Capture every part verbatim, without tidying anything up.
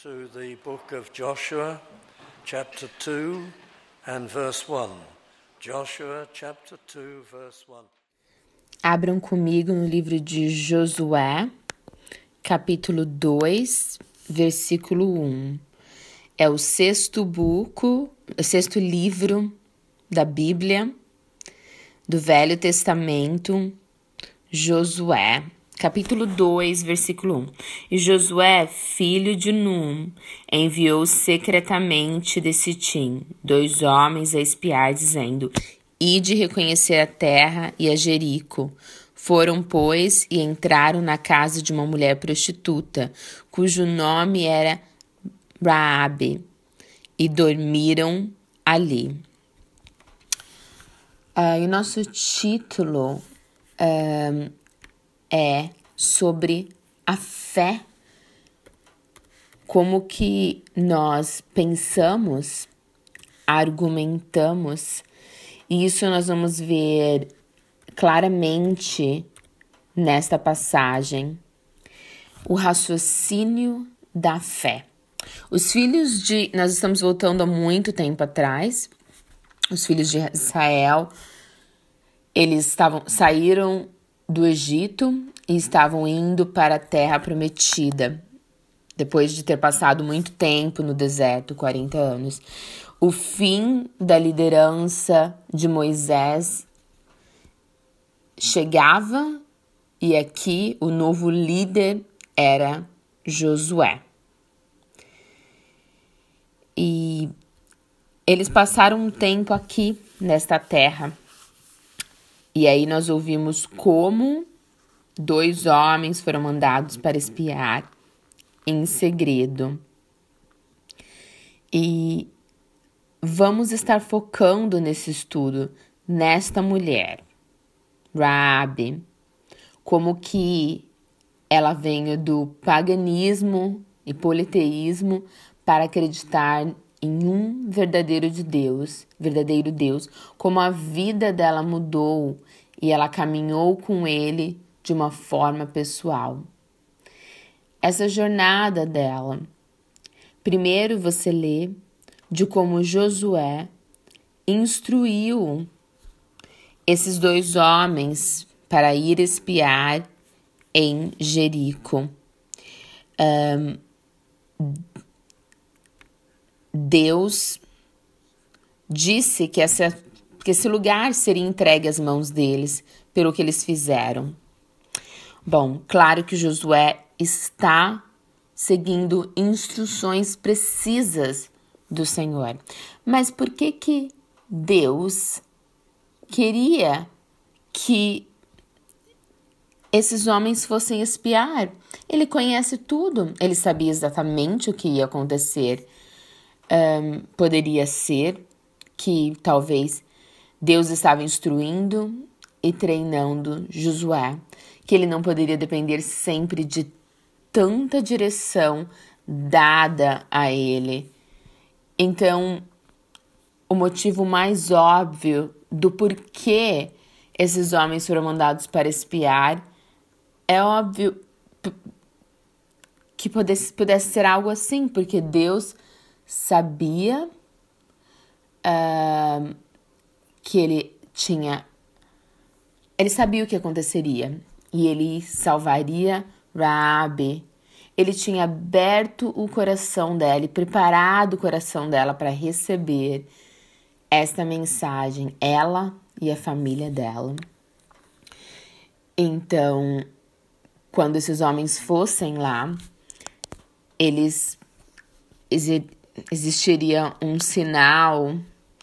to the book of Joshua, chapter two and verse one. Joshua, chapter two, verse one. Abram comigo no livro de Josué, capítulo dois, versículo um. É o sexto buco, o sexto livro da Bíblia, do Velho Testamento, Josué. Capítulo dois, versículo um. E Josué, filho de Num, enviou secretamente de Sitim dois homens a espiar, dizendo: Ide reconhecer a terra e a Jerico. Foram, pois, e entraram na casa de uma mulher prostituta, cujo nome era Raabe, e dormiram ali. Uh, e o nosso título uh, é sobre a fé, como que nós pensamos, argumentamos, e isso nós vamos ver claramente nesta passagem, o raciocínio da fé. Os filhos de... Nós estamos voltando há muito tempo atrás, os filhos de Israel, eles estavam, saíram do Egito e estavam indo para a terra prometida, depois de ter passado muito tempo no deserto, quarenta anos. O fim da liderança de Moisés chegava e aqui o novo líder era Josué. E eles passaram um tempo aqui nesta terra. E aí nós ouvimos como dois homens foram mandados para espiar em segredo. E vamos estar focando nesse estudo, nesta mulher, Raabe, como que ela veio do paganismo e politeísmo para acreditar em um verdadeiro de Deus, verdadeiro Deus, como a vida dela mudou e ela caminhou com ele de uma forma pessoal. Essa jornada dela, primeiro você lê de como Josué instruiu esses dois homens para ir espiar em Jerico. Um, Deus disse que, essa, que esse lugar seria entregue às mãos deles pelo que eles fizeram. Bom, claro que Josué está seguindo instruções precisas do Senhor. Mas por que que Deus queria que esses homens fossem espiar? Ele conhece tudo, ele sabia exatamente o que ia acontecer. Um, poderia ser que talvez Deus estava instruindo e treinando Josué, que ele não poderia depender sempre de tanta direção dada a ele. Então, o motivo mais óbvio do porquê esses homens foram mandados para espiar é óbvio que pudesse, pudesse ser algo assim, porque Deus sabia uh, que ele tinha... Ele sabia o que aconteceria e ele salvaria Raabe. Ele tinha aberto o coração dela e preparado o coração dela para receber esta mensagem, ela e a família dela. Então, quando esses homens fossem lá, eles... existiria um sinal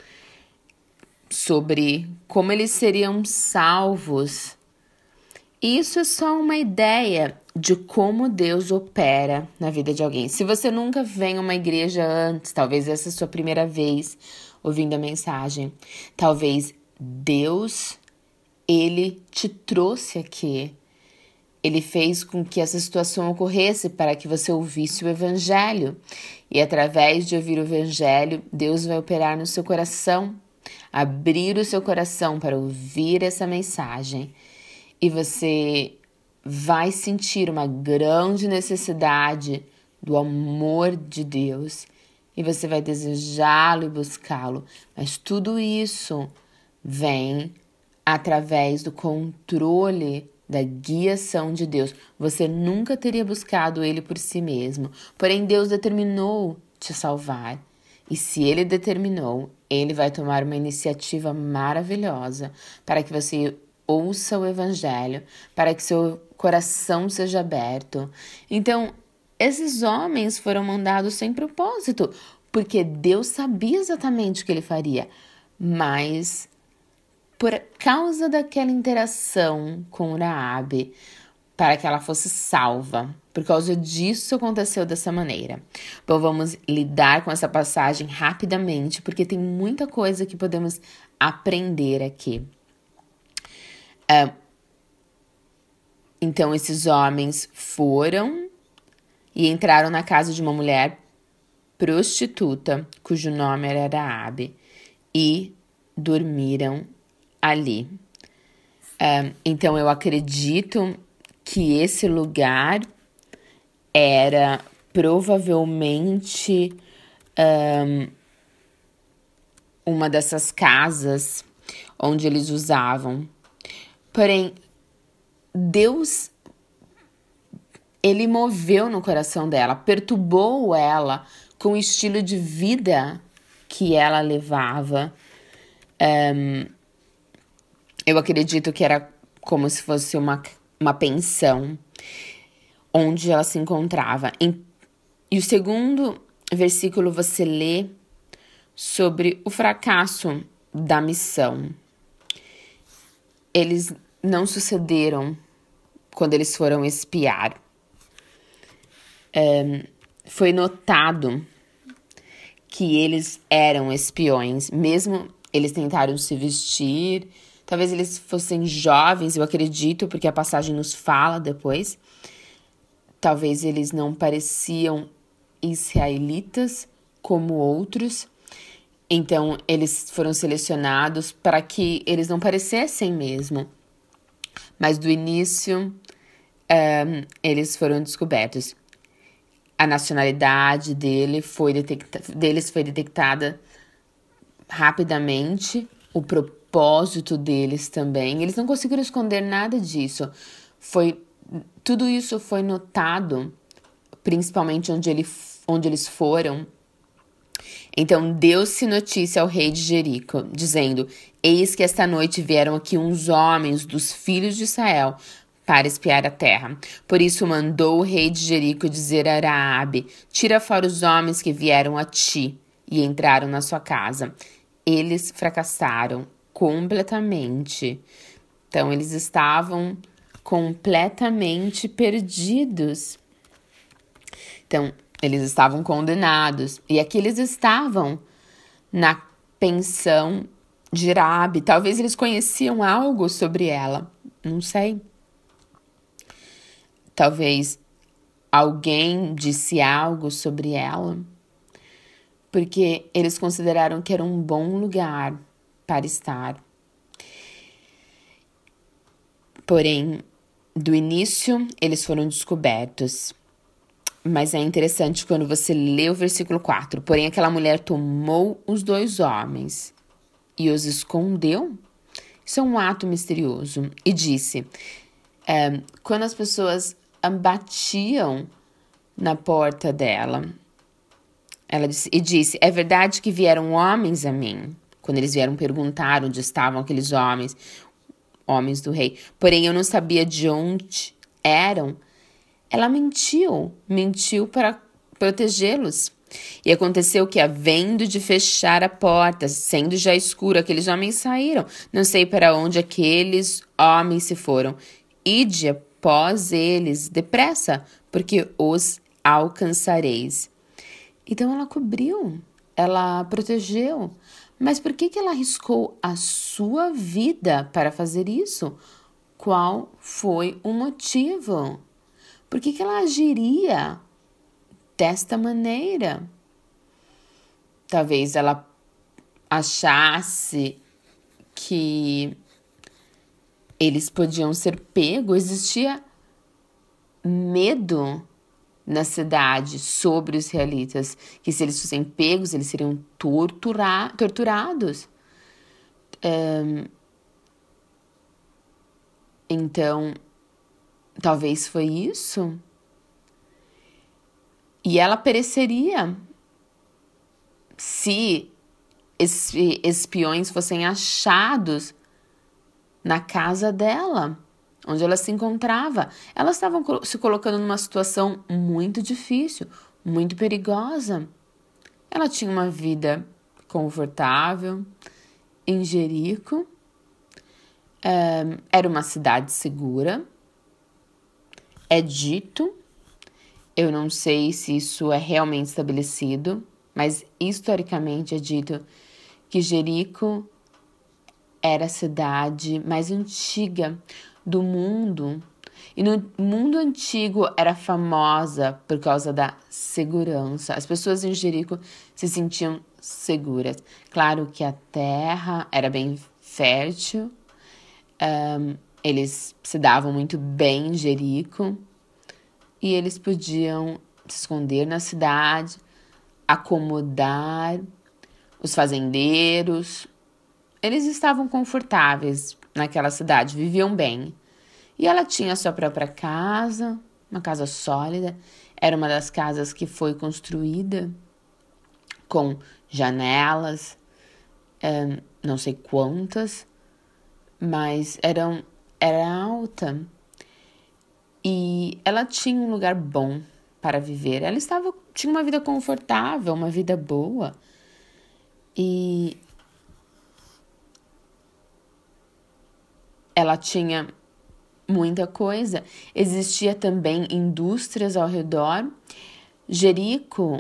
sobre como eles seriam salvos. Isso é só uma ideia de como Deus opera na vida de alguém. Se você nunca vem a uma igreja antes, talvez essa é a sua primeira vez ouvindo a mensagem, talvez Deus, Ele te trouxe aqui. Ele fez com que essa situação ocorresse para que você ouvisse o Evangelho. E através de ouvir o Evangelho, Deus vai operar no seu coração, abrir o seu coração para ouvir essa mensagem. E você vai sentir uma grande necessidade do amor de Deus e você vai desejá-lo e buscá-lo. Mas tudo isso vem através do controle da guiação de Deus. Você nunca teria buscado ele por si mesmo. Porém, Deus determinou te salvar. E se ele determinou, ele vai tomar uma iniciativa maravilhosa para que você ouça o evangelho, para que seu coração seja aberto. Então, esses homens foram mandados sem propósito, porque Deus sabia exatamente o que ele faria. Mas por causa daquela interação com Raabe, para que ela fosse salva. Por causa disso aconteceu dessa maneira. Bom, vamos lidar com essa passagem rapidamente, porque tem muita coisa que podemos aprender aqui. É, então, esses homens foram e entraram na casa de uma mulher prostituta, cujo nome era Raabe, e dormiram ali. Um, então, eu acredito que esse lugar era provavelmente um, uma dessas casas onde eles usavam. Porém, Deus, ele moveu no coração dela, perturbou ela com o estilo de vida que ela levava. Um, Eu acredito que era como se fosse uma, uma pensão onde ela se encontrava. E o segundo versículo você lê sobre o fracasso da missão. Eles não sucederam quando eles foram espiar. É, foi notado que eles eram espiões, mesmo eles tentaram se vestir. Talvez eles fossem jovens, eu acredito, porque a passagem nos fala depois. Talvez eles não pareciam israelitas como outros. Então, eles foram selecionados para que eles não parecessem mesmo. Mas do início, um, eles foram descobertos. A nacionalidade dele foi detecta- deles foi detectada rapidamente. O propósito propósito deles também. Eles não conseguiram esconder nada disso. Foi, tudo isso foi notado, principalmente onde, ele, onde eles foram. Então, deu-se notícia ao rei de Jerico, dizendo: eis que esta noite vieram aqui uns homens dos filhos de Israel para espiar a terra. Por isso mandou o rei de Jerico dizer a Raabe: tira fora os homens que vieram a ti e entraram na sua casa. Eles fracassaram completamente. Então, eles estavam completamente perdidos. Então, eles estavam condenados. E aqui eles estavam na pensão de Raabe. Talvez eles conheciam algo sobre ela. Não sei. Talvez alguém disse algo sobre ela. Porque eles consideraram que era um bom lugar para estar. Porém, do início, eles foram descobertos. Mas é interessante quando você lê o versículo quatro. Porém, aquela mulher tomou os dois homens e os escondeu. Isso é um ato misterioso. E disse, é, quando as pessoas batiam na porta dela, ela disse, e disse, é verdade que vieram homens a mim. Quando eles vieram perguntar onde estavam aqueles homens, homens do rei. Porém, eu não sabia de onde eram. Ela mentiu, mentiu para protegê-los. E aconteceu que, havendo de fechar a porta, sendo já escuro, aqueles homens saíram. Não sei para onde aqueles homens se foram. Ide após eles, depressa, porque os alcançareis. Então ela cobriu, ela protegeu. Mas por que que ela arriscou a sua vida para fazer isso? Qual foi o motivo? Por que que ela agiria desta maneira? Talvez ela achasse que eles podiam ser pegos. Existia medo na cidade sobre os israelitas, que se eles fossem pegos, eles seriam tortura, torturados. Um, então, talvez foi isso. E ela pereceria se espiões fossem achados na casa dela, onde ela se encontrava. Elas estavam se colocando numa situação muito difícil, muito perigosa. Ela tinha uma vida confortável em Jerico, é, era uma cidade segura. É dito, eu não sei se isso é realmente estabelecido, mas historicamente é dito que Jerico era a cidade mais antiga do mundo. E no mundo antigo era famosa por causa da segurança. As pessoas em Jerico se sentiam seguras. Claro que a terra era bem fértil. Um, eles se davam muito bem em Jerico. E eles podiam se esconder na cidade, acomodar os fazendeiros. Eles estavam confortáveis naquela cidade, viviam bem. E ela tinha sua própria casa, uma casa sólida. Era uma das casas que foi construída com janelas, é, não sei quantas, mas eram, era alta. E ela tinha um lugar bom para viver. Ela estava, tinha uma vida confortável, uma vida boa. E ela tinha muita coisa. Existia também indústrias ao redor. Jerico,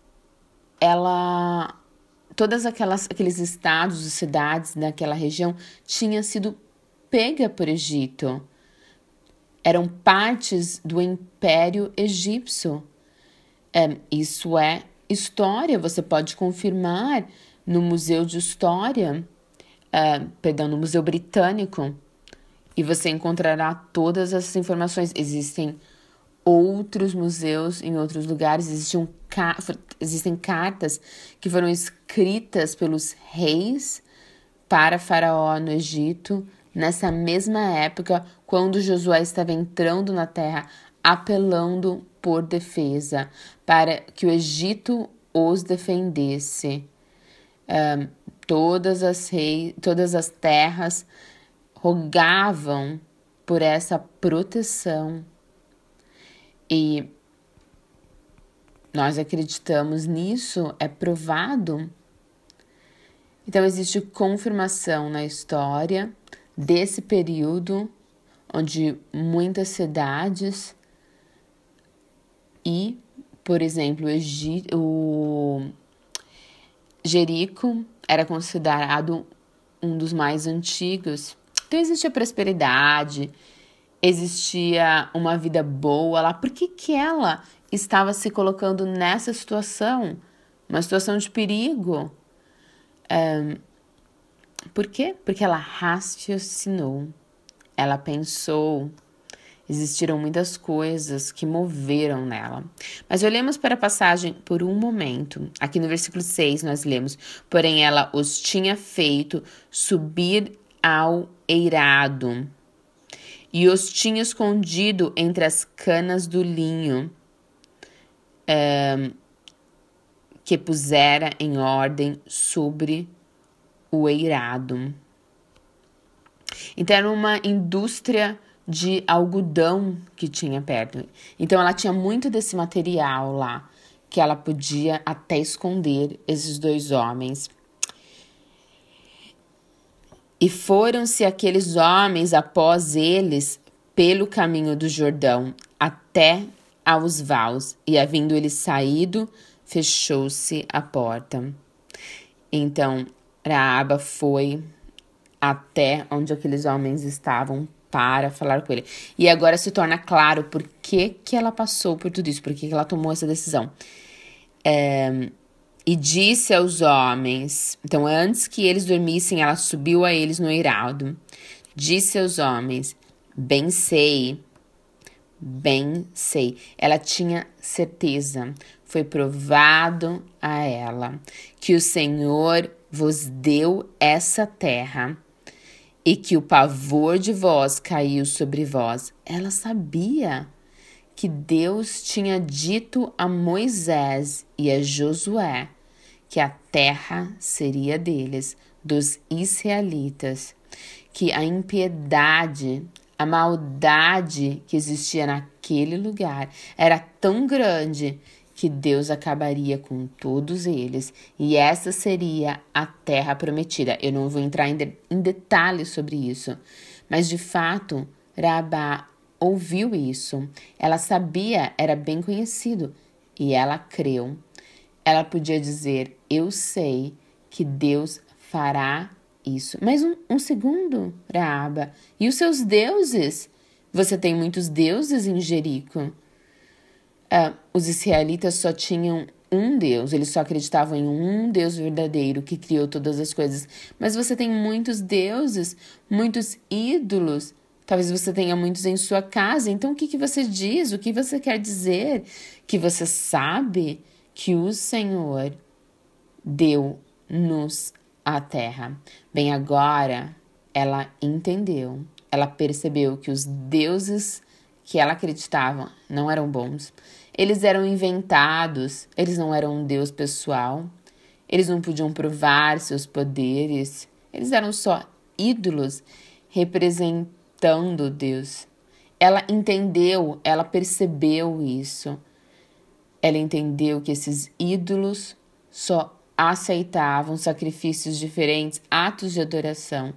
ela, todas aquelas aqueles estados e cidades naquela região tinham sido pega por Egito. Eram partes do Império Egípcio. É, isso é história, você pode confirmar no Museu de História, é, perdão, no Museu Britânico, e você encontrará todas essas informações. Existem outros museus em outros lugares, existem, existem cartas que foram escritas pelos reis para Faraó no Egito, nessa mesma época, quando Josué estava entrando na terra, apelando por defesa, para que o Egito os defendesse. Um, todas as reis, todas as terras rogavam por essa proteção. E nós acreditamos nisso, é provado. Então, existe confirmação na história desse período onde muitas cidades e, por exemplo, o, Egito, o Jerico era considerado um dos mais antigos. Então, existia prosperidade, existia uma vida boa lá. Por que que ela estava se colocando nessa situação? Uma situação de perigo. Um, por quê? Porque ela raciocinou, ela pensou, existiram muitas coisas que moveram nela. Mas olhemos para a passagem por um momento. Aqui no versículo seis nós lemos: porém ela os tinha feito subir ao eirado e os tinha escondido entre as canas do linho, um, que pusera em ordem sobre o eirado. Então era uma indústria de algodão que tinha perto. Então ela tinha muito desse material lá, que ela podia até esconder esses dois homens. E foram-se aqueles homens após eles pelo caminho do Jordão até aos vaus, e havendo eles saído, fechou-se a porta. Então, Raaba foi até onde aqueles homens estavam para falar com ele. E agora se torna claro por que que ela passou por tudo isso, por que que ela tomou essa decisão. É, e disse aos homens, então antes que eles dormissem, ela subiu a eles no eirado. Disse aos homens: bem sei, Bem sei. Ela tinha certeza, foi provado a ela, que o Senhor vos deu essa terra e que o pavor de vós caiu sobre vós. Ela sabia que Deus tinha dito a Moisés e a Josué que a terra seria deles, dos israelitas, que a impiedade, a maldade que existia naquele lugar era tão grande que Deus acabaria com todos eles, e essa seria a terra prometida. Eu não vou entrar em, de, em detalhes sobre isso, mas de fato, Raabá ouviu isso. Ela sabia, era bem conhecido, e ela creu. Ela podia dizer, eu sei que Deus fará isso. Mas um, um segundo, Raaba, e os seus deuses? Você tem muitos deuses em Jericó. Uh, os israelitas só tinham um Deus, eles só acreditavam em um Deus verdadeiro que criou todas as coisas. Mas você tem muitos deuses, muitos ídolos. Talvez você tenha muitos em sua casa. Então, o que, que você diz? O que você quer dizer? Que você sabe que o Senhor deu-nos a terra. Bem, agora ela entendeu. Ela percebeu que os deuses que ela acreditava não eram bons. Eles eram inventados. Eles não eram um Deus pessoal. Eles não podiam provar seus poderes. Eles eram só ídolos representando Deus. Ela entendeu, ela percebeu isso. Ela entendeu que esses ídolos só aceitavam sacrifícios diferentes, atos de adoração,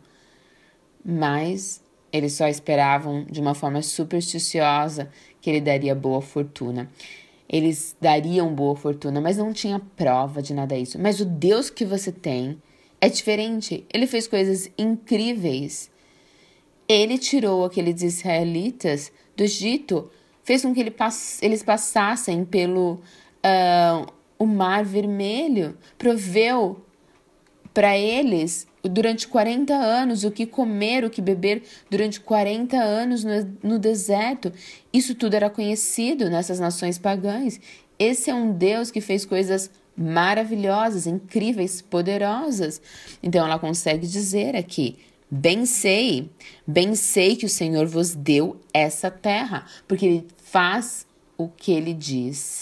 mas eles só esperavam de uma forma supersticiosa que ele daria boa fortuna. Eles dariam boa fortuna, mas não tinha prova de nada disso. Mas o Deus que você tem é diferente. Ele fez coisas incríveis. Ele tirou aqueles israelitas do Egito, fez com que ele pass- eles passassem pelo uh, o Mar Vermelho, proveu para eles durante quarenta anos o que comer, o que beber durante quarenta anos no, no deserto. Isso tudo era conhecido nessas nações pagãs. Esse é um Deus que fez coisas maravilhosas, incríveis, poderosas. Então ela consegue dizer aqui, bem sei, bem sei que o Senhor vos deu essa terra, porque ele faz o que ele diz.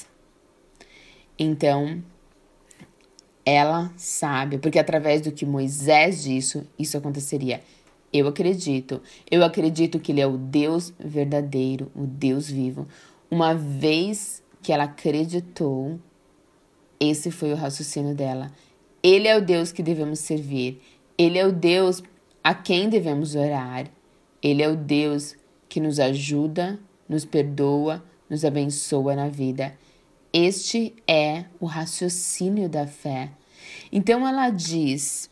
Então, ela sabe, porque através do que Moisés disse, isso aconteceria. Eu acredito, eu acredito que ele é o Deus verdadeiro, o Deus vivo. Uma vez que ela acreditou, esse foi o raciocínio dela. Ele é o Deus que devemos servir. Ele é o Deus a quem devemos orar. Ele é o Deus que nos ajuda, nos perdoa, nos abençoa na vida. Este é o raciocínio da fé. Então ela diz,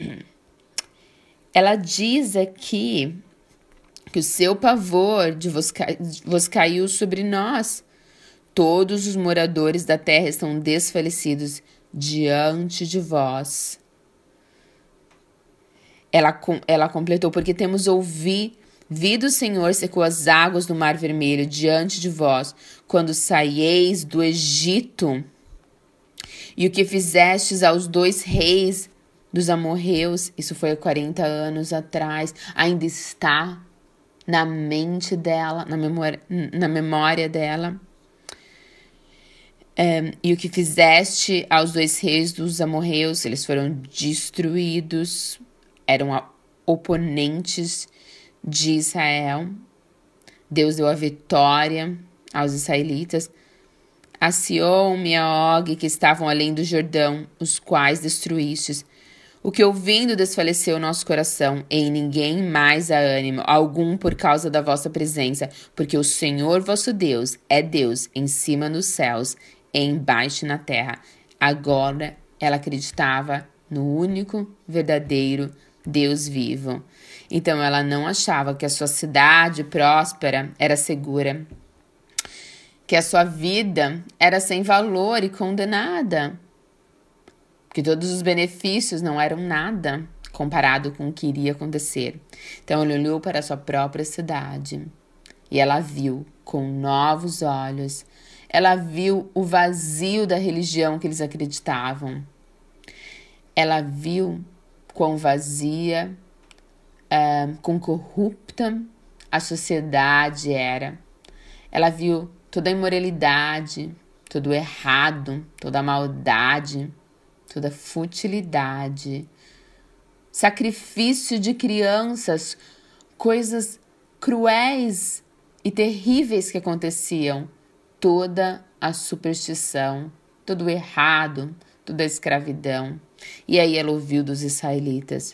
ela diz aqui que o seu pavor de vos, ca, vos caiu sobre nós. Todos os moradores da terra estão desfalecidos diante de vós. Ela, ela completou, porque temos ouvido o Senhor secou as águas do Mar Vermelho diante de vós, quando saieis do Egito. E o que fizestes aos dois reis dos amorreus, isso foi há quarenta anos atrás, ainda está na mente dela, na memória, na memória dela. Um, e o que fizeste aos dois reis dos amorreus, eles foram destruídos, eram oponentes de Israel. Deus deu a vitória aos israelitas. A Sihon e a Og, que estavam além do Jordão, os quais destruístes. O que ouvindo desfaleceu o nosso coração, e em ninguém mais há ânimo algum por causa da vossa presença, porque o Senhor vosso Deus é Deus em cima nos céus e embaixo na terra. Agora ela acreditava no único, verdadeiro Deus vivo. Então ela não achava que a sua cidade próspera era segura, que a sua vida era sem valor e condenada, que todos os benefícios não eram nada comparado com o que iria acontecer. Então ela olhou para a sua própria cidade e ela viu com novos olhos. Ela viu o vazio da religião que eles acreditavam. Ela viu quão vazia, uh, quão corrupta a sociedade era. Ela viu toda a imoralidade, todo o errado, toda a maldade, toda a futilidade, sacrifício de crianças, coisas cruéis e terríveis que aconteciam, toda a superstição, todo o errado, toda a escravidão. E aí ela ouviu dos israelitas.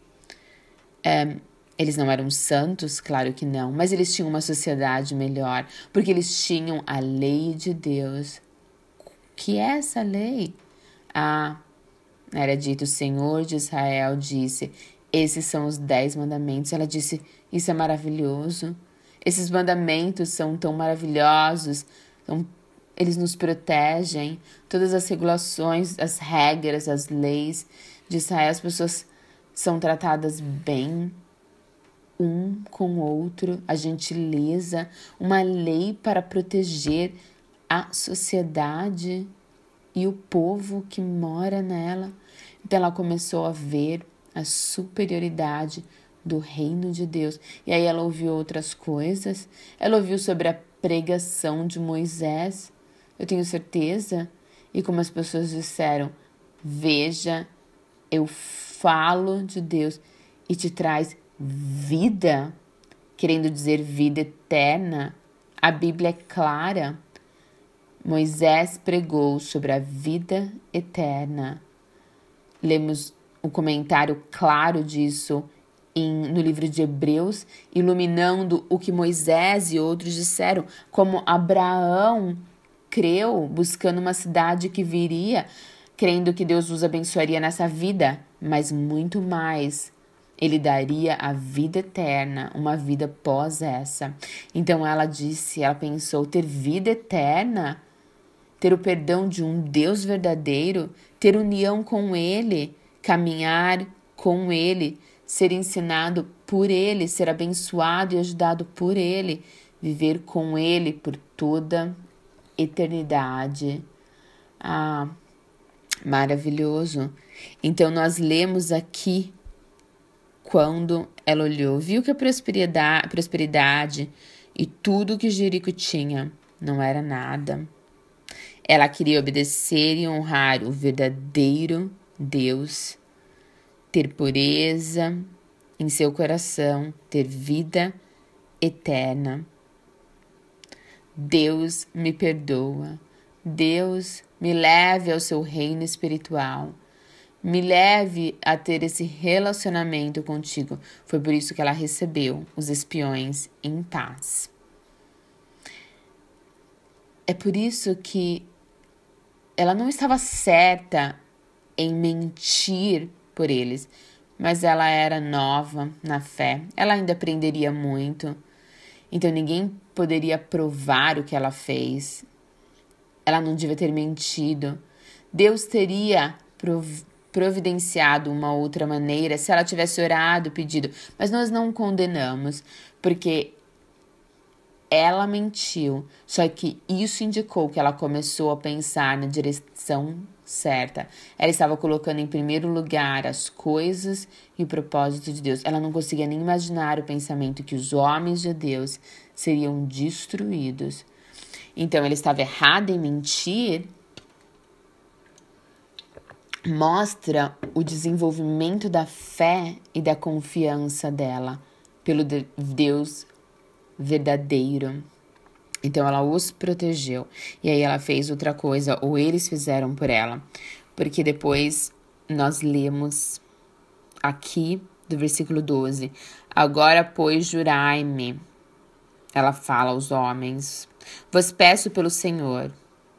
É, eles não eram santos, claro que não, mas eles tinham uma sociedade melhor, porque eles tinham a lei de Deus. O que é essa lei? Ah, era dito, o Senhor de Israel disse, esses são os dez mandamentos. Ela disse, isso é maravilhoso. Esses mandamentos são tão maravilhosos, são, eles nos protegem. Todas as regulações, as regras, as leis de Israel, as pessoas são tratadas bem, um com o outro, a gentileza, uma lei para proteger a sociedade e o povo que mora nela. Então ela começou a ver a superioridade do reino de Deus. E aí ela ouviu outras coisas. Ela ouviu sobre a pregação de Moisés, eu tenho certeza. E como as pessoas disseram, veja, eu falo de Deus e te traz vida, querendo dizer vida eterna. A Bíblia é clara. Moisés pregou sobre a vida eterna. Lemos o comentário claro disso em, no livro de Hebreus, iluminando o que Moisés e outros disseram, como Abraão creu, buscando uma cidade que viria, crendo que Deus os abençoaria nessa vida, mas muito mais. Ele daria a vida eterna, uma vida pós essa. Então ela disse, ela pensou, ter vida eterna, ter o perdão de um Deus verdadeiro, ter união com Ele, caminhar com Ele, ser ensinado por Ele, ser abençoado e ajudado por Ele, viver com Ele por toda eternidade. Ah, maravilhoso. Então nós lemos aqui, quando ela olhou, viu que a prosperidade, prosperidade e tudo que Jerico tinha não era nada. Ela queria obedecer e honrar o verdadeiro Deus, ter pureza em seu coração, ter vida eterna. Deus me perdoa. Deus me leve ao seu reino espiritual. Me leve a ter esse relacionamento contigo. Foi por isso que ela recebeu os espiões em paz. É por isso que ela não estava certa em mentir por eles, mas ela era nova na fé. Ela ainda aprenderia muito. Então ninguém poderia provar o que ela fez. Ela não devia ter mentido. Deus teria prov- providenciado uma outra maneira se ela tivesse orado, pedido. Mas nós não condenamos, porque ela mentiu. Só que isso indicou que ela começou a pensar na direção certa. Ela estava colocando em primeiro lugar as coisas e o propósito de Deus. Ela não conseguia nem imaginar o pensamento que os homens de Deus seriam destruídos. Então, ela estava errada em mentir. Mostra o desenvolvimento da fé e da confiança dela pelo Deus verdadeiro. Então ela os protegeu. E aí ela fez outra coisa, ou eles fizeram por ela. Porque depois nós lemos aqui do versículo doze. Agora, pois, jurai-me. Ela fala aos homens. Vos peço pelo Senhor.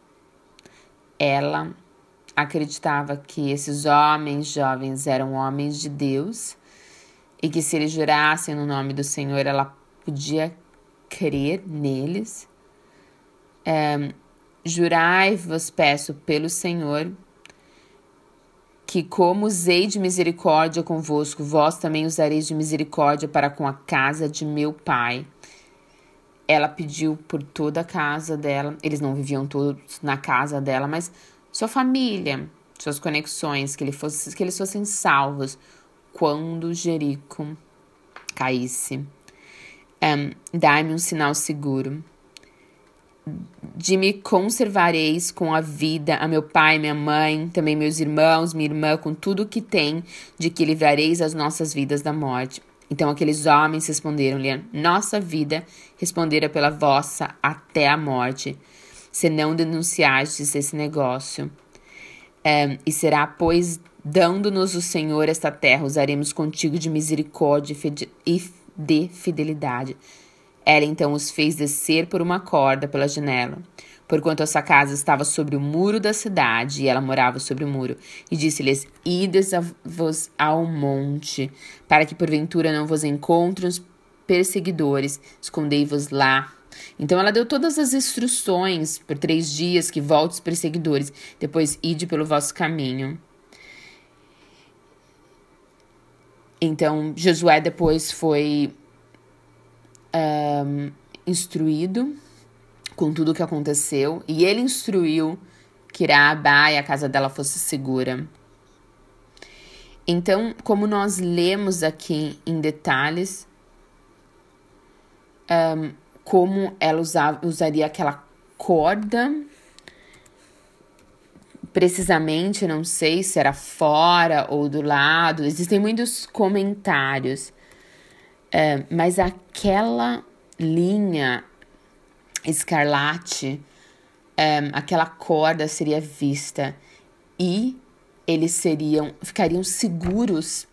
Ela acreditava que esses homens jovens eram homens de Deus e que se eles jurassem no nome do Senhor, ela podia crer neles. É, jurai-vos, peço pelo Senhor, que como usei de misericórdia convosco, vós também usareis de misericórdia para com a casa de meu pai. ela pediu por toda a casa dela. Eles não viviam todos na casa dela, mas sua família, suas conexões, que, ele fosse, que eles fossem salvos quando Jericó caísse. Um, Dai-me um sinal seguro. De me conservareis com a vida a meu pai, minha mãe, também meus irmãos, minha irmã, com tudo que tem, de que livrareis as nossas vidas da morte. Então aqueles homens responderam-lhe: nossa vida respondera pela vossa até a morte, se não denunciastes esse negócio. É, e será, pois, dando-nos o Senhor esta terra, usaremos contigo de misericórdia e de fidelidade. Ela então os fez descer por uma corda pela janela, porquanto essa casa estava sobre o muro da cidade, e ela morava sobre o muro. E disse-lhes: ides-vos ao monte, para que porventura não vos encontrem os perseguidores, escondei-vos lá. Então ela deu todas as instruções por três dias, que volte os perseguidores, depois ide pelo vosso caminho. Então Josué depois foi Um, instruído com tudo o que aconteceu, e ele instruiu que Raabá e a casa dela fosse segura. Então, como nós lemos aqui em detalhes, um, como ela usava, usaria aquela corda, precisamente, não sei se era fora ou do lado, existem muitos comentários. É, mas aquela linha escarlate, é, aquela corda seria vista, e eles seriam, ficariam seguros